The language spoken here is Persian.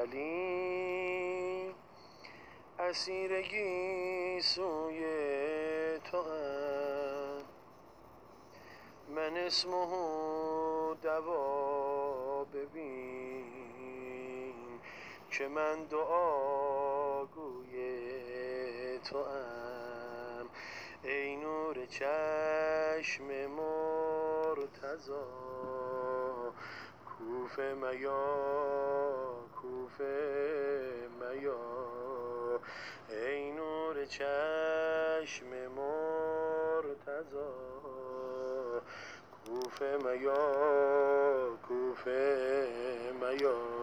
ولی اسیرگی سوی تو هم. من اسمه دوا ببین که من دعاگوی تو هم. ای نور چشم مرتضا کوفه میا ای نور چشم مرتضا کوفه میا